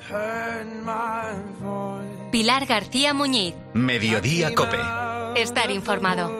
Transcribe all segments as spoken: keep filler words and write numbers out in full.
Pilar García Muñiz. Mediodía COPE. Estar informado.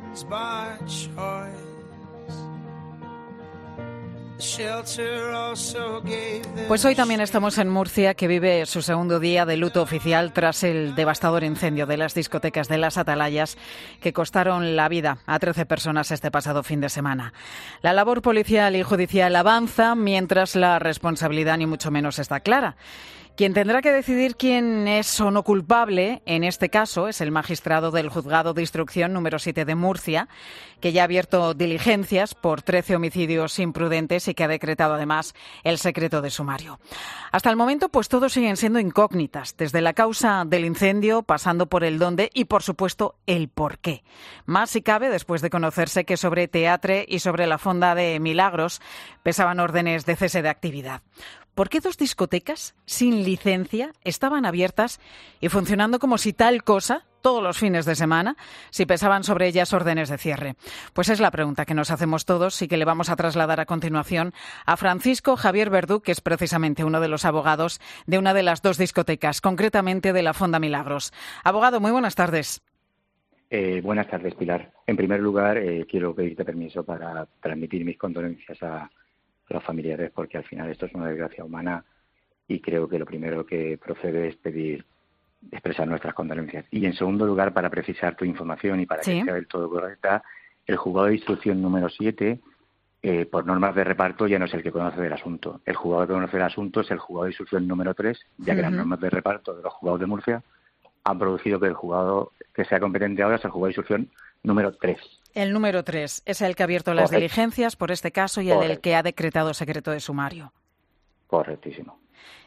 Pues hoy también estamos en Murcia, que vive su segundo día de luto oficial tras el devastador incendio de las discotecas de las Atalayas que costaron la vida a trece personas este pasado fin de semana. La labor policial y judicial avanza, mientras la responsabilidad ni mucho menos está clara. Quien tendrá que decidir quién es o no culpable, en este caso, es el magistrado del Juzgado de Instrucción número siete de Murcia, que ya ha abierto diligencias por trece homicidios imprudentes y que ha decretado además el secreto de sumario. Hasta el momento, pues todos siguen siendo incógnitas, desde la causa del incendio, pasando por el dónde y, por supuesto, el por qué. Más si cabe después de conocerse que sobre Teatre y sobre la Fonda de Milagros pesaban órdenes de cese de actividad. ¿Por qué dos discotecas sin licencia estaban abiertas y funcionando como si tal cosa, todos los fines de semana, si pesaban sobre ellas órdenes de cierre? Pues es la pregunta que nos hacemos todos y que le vamos a trasladar a continuación a Francisco Javier Verdú, que es precisamente uno de los abogados de una de las dos discotecas, concretamente de la Fonda Milagros. Abogado, muy buenas tardes. Eh, buenas tardes, Pilar. En primer lugar, eh, quiero pedirte permiso para transmitir mis condolencias a los familiares, porque al final esto es una desgracia humana y creo que lo primero que procede es pedir, expresar nuestras condolencias. Y en segundo lugar, para precisar tu información y para ¿Sí? que sea del todo correcta, el juzgado de instrucción número siete, eh, por normas de reparto, ya no es el que conoce del asunto. El juzgado que conoce del asunto es el juzgado de instrucción número tres, ya que uh-huh. las normas de reparto de los juzgados de Murcia han producido que el juzgado que sea competente ahora es el juzgado de instrucción número tres. El número tres es el que ha abierto las Correcto. diligencias por este caso y Correcto. el que ha decretado secreto de sumario. Correctísimo.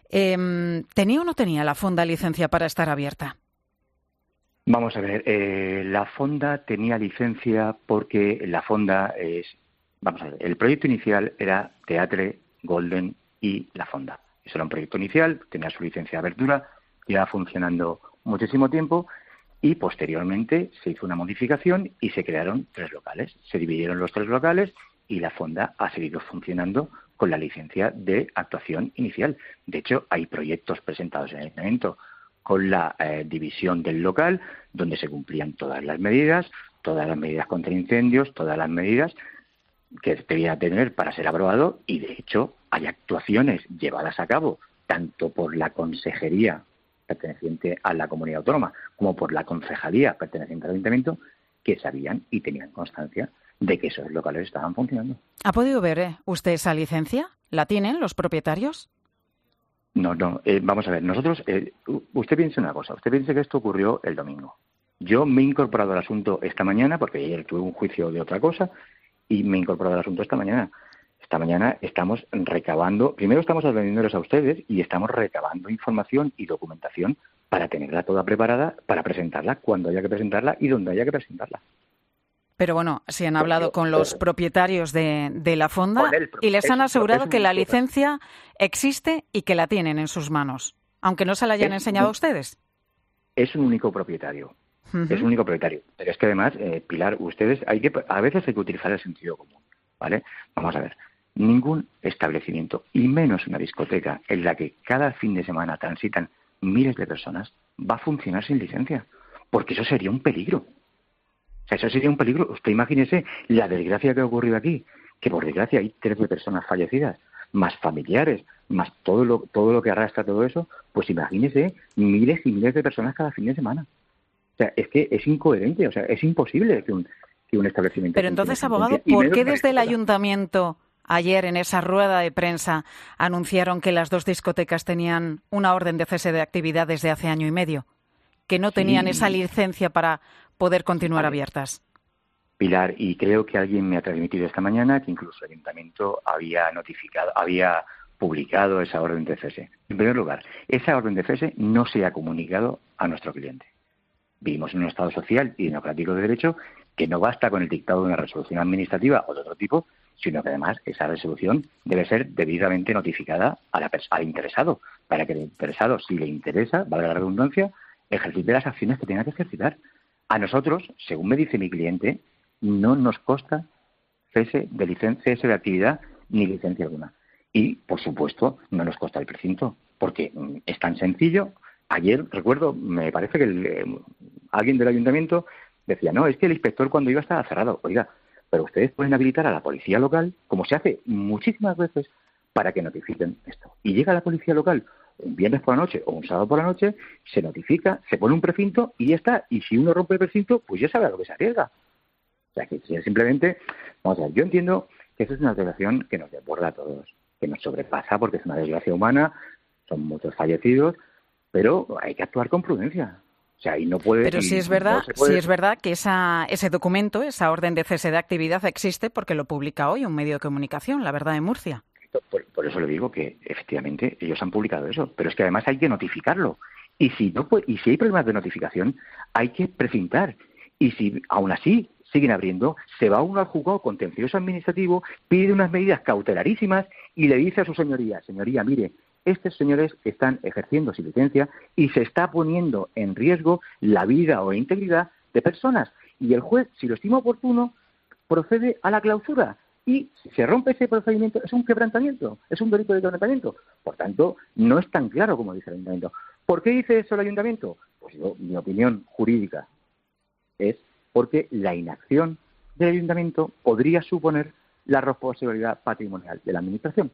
Eh, ¿Tenía o no tenía la Fonda licencia para estar abierta? Vamos a ver, eh, la Fonda tenía licencia porque la Fonda es... Vamos a ver, el proyecto inicial era Teatre, Golden y la Fonda. Eso era un proyecto inicial, tenía su licencia de abertura, lleva funcionando muchísimo tiempo. Y posteriormente se hizo una modificación y se crearon tres locales. Se dividieron los tres locales y la Fonda ha seguido funcionando con la licencia de actuación inicial. De hecho, hay proyectos presentados en el Ayuntamiento con la eh, división del local, donde se cumplían todas las medidas, todas las medidas contra incendios, todas las medidas que debía tener para ser aprobado. Y, de hecho, hay actuaciones llevadas a cabo tanto por la Consejería perteneciente a la comunidad autónoma, como por la concejalía perteneciente al ayuntamiento, que sabían y tenían constancia de que esos locales estaban funcionando. ¿Ha podido ver eh, usted esa licencia? ¿La tienen los propietarios? No, no. Eh, vamos a ver, nosotros, eh, usted piense una cosa, usted piense que esto ocurrió el domingo. Yo me he incorporado al asunto esta mañana, porque ayer tuve un juicio de otra cosa, y me he incorporado al asunto esta mañana. Esta mañana estamos recabando, primero estamos atendiéndoles a ustedes y estamos recabando información y documentación para tenerla toda preparada, para presentarla cuando haya que presentarla y donde haya que presentarla. Pero bueno, si han hablado con los propietarios de, de la Fonda y les han asegurado que la licencia existe y que la tienen en sus manos, aunque no se la hayan es enseñado un, a ustedes. Es un único propietario, uh-huh. es un único propietario. Pero es que además, eh, Pilar, ustedes, hay que a veces hay que utilizar el sentido común, ¿vale? Vamos a ver. Ningún establecimiento, y menos una discoteca en la que cada fin de semana transitan miles de personas, va a funcionar sin licencia, porque eso sería un peligro. O sea, eso sería un peligro. Usted imagínese la desgracia que ha ocurrido aquí, que por desgracia hay trece personas fallecidas, más familiares, más todo lo, todo lo que arrastra todo eso, pues imagínese miles y miles de personas cada fin de semana. O sea, es que es incoherente, o sea, es imposible que un, que un establecimiento... Pero entonces, abogado, ¿por qué desde el ayuntamiento... Ayer, en esa rueda de prensa, anunciaron que las dos discotecas tenían una orden de cese de actividad desde hace año y medio, que no tenían sí. esa licencia para poder continuar vale. abiertas? Pilar, y creo que alguien me ha transmitido esta mañana que incluso el ayuntamiento había notificado, había publicado esa orden de cese. En primer lugar, esa orden de cese no se ha comunicado a nuestro cliente. Vivimos en un Estado social y democrático de derecho que no basta con el dictado de una resolución administrativa o de otro tipo, sino que además esa resolución debe ser debidamente notificada a la pers- al interesado, para que el interesado, si le interesa, valga la redundancia, ejercite las acciones que tenga que ejercitar. A nosotros, según me dice mi cliente, no nos consta cese de licencia, cese de actividad ni licencia alguna. Y, por supuesto, no nos consta el precinto, porque mm, es tan sencillo. Ayer, recuerdo, me parece que el, eh, alguien del ayuntamiento decía, no, es que el inspector cuando iba estaba cerrado. Oiga, pero ustedes pueden habilitar a la policía local, como se hace muchísimas veces, para que notifiquen esto. Y llega la policía local un viernes por la noche o un sábado por la noche, se notifica, se pone un precinto y ya está. Y si uno rompe el precinto, pues ya sabe a lo que se arriesga. O sea, que simplemente, vamos a ver, yo entiendo que eso es una situación que nos desborda a todos, que nos sobrepasa porque es una desgracia humana, son muchos fallecidos, pero hay que actuar con prudencia. O sea, y no puede. Pero si es verdad, no puede... si es verdad que esa, ese documento, esa orden de cese de actividad existe porque lo publica hoy un medio de comunicación, La Verdad de Murcia. Por, por eso le digo que efectivamente ellos han publicado eso, pero es que además hay que notificarlo. Y si no puede, y si hay problemas de notificación, hay que precintar. Y si aún así siguen abriendo, se va uno al juzgado contencioso administrativo, pide unas medidas cautelarísimas y le dice a su señoría, señoría, mire, estos señores están ejerciendo su licencia y se está poniendo en riesgo la vida o integridad de personas. Y el juez, si lo estima oportuno, procede a la clausura. Y si se rompe ese procedimiento, es un quebrantamiento, es un delito de quebrantamiento. Por tanto, no es tan claro como dice el ayuntamiento. ¿Por qué dice eso el ayuntamiento? Pues yo, mi opinión jurídica es porque la inacción del ayuntamiento podría suponer la responsabilidad patrimonial de la administración,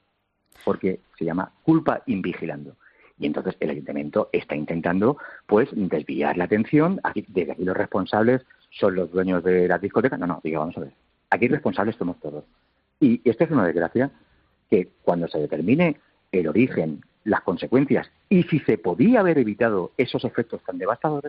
porque se llama culpa invigilando. Y entonces el ayuntamiento está intentando pues desviar la atención. Aquí, desde aquí los responsables son los dueños de las discotecas. No, no, digo, vamos a ver. Aquí responsables somos todos. Y esto es una desgracia que cuando se determine el origen, las consecuencias y si se podía haber evitado esos efectos tan devastadores,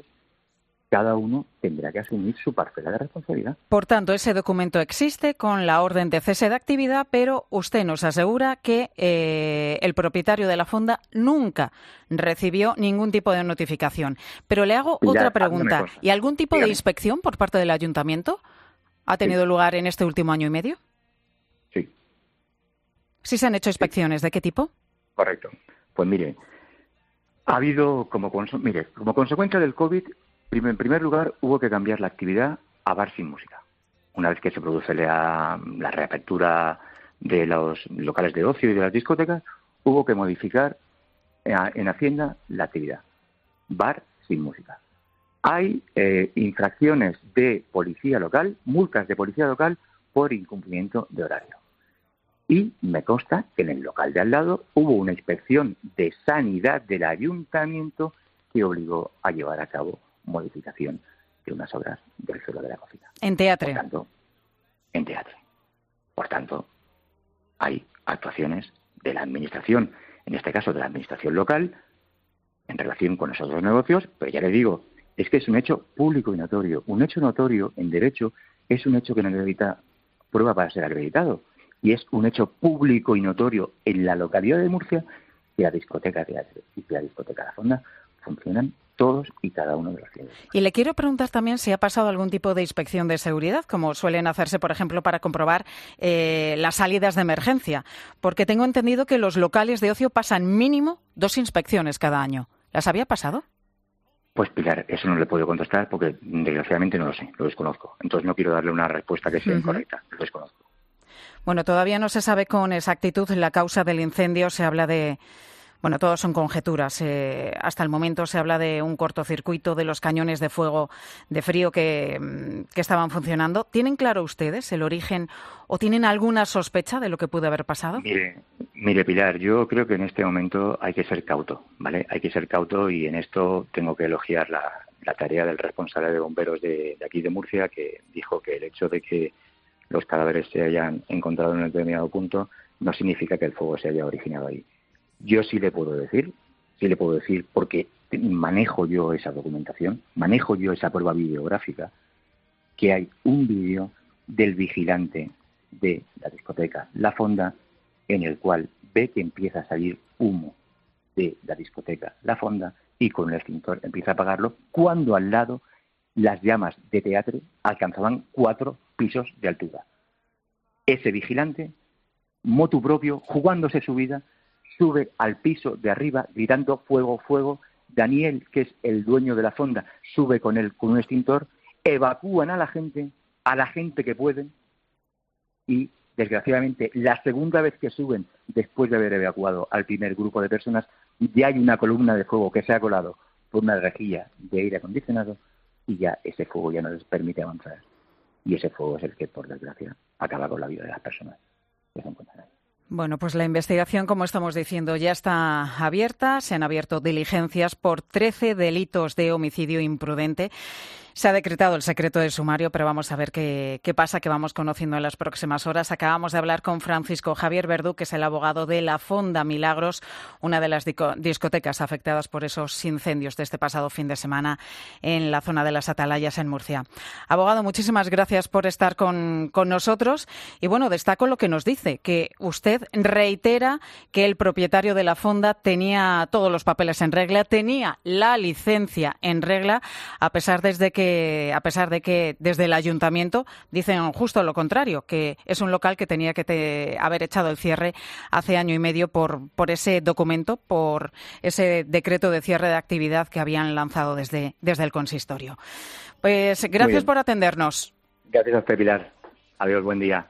cada uno tendrá que asumir su parcela de responsabilidad. Por tanto, ese documento existe con la orden de cese de actividad, pero usted nos asegura que eh, el propietario de la fonda nunca recibió ningún tipo de notificación. Pero le hago Ya, otra pregunta. ¿Y algún tipo Dígame. de inspección por parte del ayuntamiento ha tenido Sí. lugar en este último año y medio? Sí. ¿Sí se han hecho inspecciones? ¿De qué tipo? Correcto. Pues mire, ha habido como, conse- mire, como consecuencia del COVID, prim- en primer lugar, hubo que cambiar la actividad a bar sin música. Una vez que se produce la, la reapertura de los locales de ocio y de las discotecas, hubo que modificar en, en Hacienda la actividad. Bar sin música. Hay eh, infracciones de policía local, multas de policía local por incumplimiento de horario. Y me consta que en el local de al lado hubo una inspección de sanidad del ayuntamiento que obligó a llevar a cabo modificación de unas obras del suelo de la cocina. En teatro. Por tanto, en teatro. Por tanto, hay actuaciones de la administración, en este caso de la administración local, en relación con esos dos negocios, pero ya le digo, es que es un hecho público y notorio. Un hecho notorio en derecho es un hecho que no necesita prueba para ser acreditado. Y es un hecho público y notorio en la localidad de Murcia que la discoteca Teatro y que la discoteca La Fonda funcionan todos y cada uno de los clientes. Y le quiero preguntar también si ha pasado algún tipo de inspección de seguridad, como suelen hacerse, por ejemplo, para comprobar eh, las salidas de emergencia. Porque tengo entendido que los locales de ocio pasan mínimo dos inspecciones cada año. ¿Las había pasado? Pues Pilar, eso no le puedo contestar porque desgraciadamente no lo sé, lo desconozco. Entonces no quiero darle una respuesta que sea Uh-huh. incorrecta, lo desconozco. Bueno, todavía no se sabe con exactitud la causa del incendio. Se habla de... Bueno, todos son conjeturas. Eh, hasta el momento se habla de un cortocircuito de los cañones de fuego de frío que, que estaban funcionando. ¿Tienen claro ustedes el origen o tienen alguna sospecha de lo que pudo haber pasado? Mire, mire Pilar, yo creo que en este momento hay que ser cauto, ¿vale? Hay que ser cauto y en esto tengo que elogiar la, la tarea del responsable de bomberos de, de aquí de Murcia, que dijo que el hecho de que los cadáveres se hayan encontrado en un determinado punto no significa que el fuego se haya originado ahí. Yo sí le puedo decir, sí le puedo decir, porque manejo yo esa documentación, manejo yo esa prueba videográfica, que hay un vídeo del vigilante de la discoteca La Fonda en el cual ve que empieza a salir humo de la discoteca La Fonda y con el extintor empieza a apagarlo cuando al lado las llamas de teatro alcanzaban cuatro pisos de altura. Ese vigilante, motu propio, jugándose su vida, sube al piso de arriba gritando fuego, fuego. Daniel, que es el dueño de la fonda, sube con él con un extintor, evacúan a la gente, a la gente que pueden, y desgraciadamente, la segunda vez que suben, después de haber evacuado al primer grupo de personas, ya hay una columna de fuego que se ha colado por una rejilla de aire acondicionado y ya ese fuego ya no les permite avanzar. Y ese fuego es el que, por desgracia, acaba con la vida de las personas que se encuentran ahí. Bueno, pues la investigación, como estamos diciendo, ya está abierta. Se han abierto diligencias por trece delitos de homicidio imprudente. Se ha decretado el secreto de sumario, pero vamos a ver qué, qué pasa, que vamos conociendo en las próximas horas. Acabamos de hablar con Francisco Javier Verdú, que es el abogado de la Fonda Milagros, una de las discotecas afectadas por esos incendios de este pasado fin de semana en la zona de las Atalayas, en Murcia. Abogado, muchísimas gracias por estar con, con nosotros. Y bueno, destaco lo que nos dice, que usted reitera que el propietario de la fonda tenía todos los papeles en regla, tenía la licencia en regla, a pesar desde que a pesar de que desde el ayuntamiento dicen justo lo contrario, que es un local que tenía que te, haber echado el cierre hace año y medio por, por ese documento, por ese decreto de cierre de actividad que habían lanzado desde, desde el consistorio. Pues gracias por atendernos. Gracias a usted, Pilar. Adiós, buen día.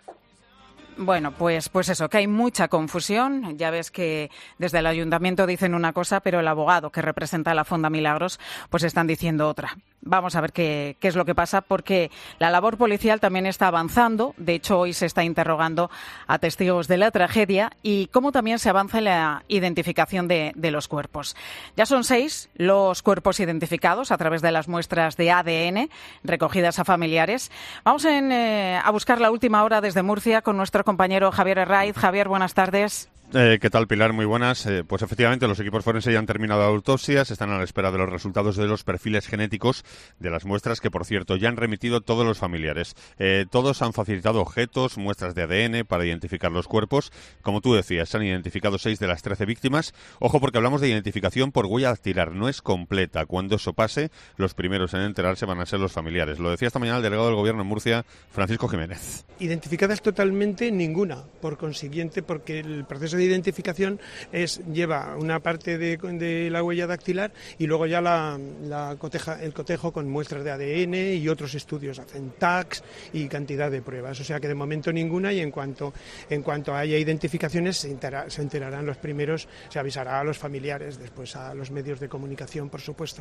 Bueno, pues, pues eso, que hay mucha confusión. Ya ves que desde el ayuntamiento dicen una cosa, pero el abogado que representa a la Fonda Milagros pues están diciendo otra. Vamos a ver qué, qué es lo que pasa, porque la labor policial también está avanzando. De hecho, hoy se está interrogando a testigos de la tragedia y cómo también se avanza en la identificación de, de los cuerpos. Ya son seis los cuerpos identificados a través de las muestras de A D N recogidas a familiares. Vamos en, eh, a buscar la última hora desde Murcia con nuestro compañero Javier Herraiz. Javier, buenas tardes. Eh, ¿Qué tal, Pilar? Muy buenas. Eh, pues efectivamente, los equipos forenses ya han terminado la autopsia, se están a la espera de los resultados de los perfiles genéticos de las muestras que, por cierto, ya han remitido todos los familiares. Eh, todos han facilitado objetos, muestras de A D N para identificar los cuerpos. Como tú decías, se han identificado seis de las trece víctimas. Ojo, porque hablamos de identificación por huella dactilar, no es completa. Cuando eso pase, los primeros en enterarse van a ser los familiares. Lo decía esta mañana el delegado del Gobierno en Murcia, Francisco Jiménez. Identificadas totalmente ninguna, por consiguiente, porque el proceso de identificación es lleva una parte de, de la huella dactilar y luego ya la, la coteja, el cotejo con muestras de A D N y otros estudios, hacen tags y cantidad de pruebas. O sea que de momento ninguna, y en cuanto en cuanto haya identificaciones se, entera, se enterarán los primeros, se avisará a los familiares, después a los medios de comunicación, por supuesto.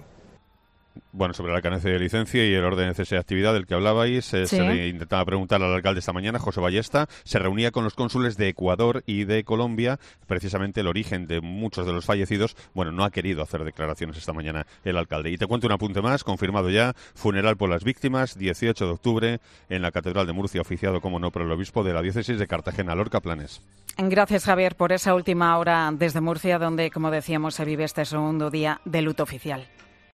Bueno, sobre la carencia de licencia y el orden de cese de actividad del que hablabais, eh, sí. se le intentaba preguntar al alcalde esta mañana, José Ballesta. Se reunía con los cónsules de Ecuador y de Colombia, precisamente el origen de muchos de los fallecidos. Bueno, no ha querido hacer declaraciones esta mañana el alcalde. Y te cuento un apunte más, confirmado ya, funeral por las víctimas, dieciocho de octubre, en la Catedral de Murcia, oficiado, como no, por el obispo de la diócesis de Cartagena, Lorca Planes. Gracias, Javier, por esa última hora desde Murcia, donde, como decíamos, se vive este segundo día de luto oficial.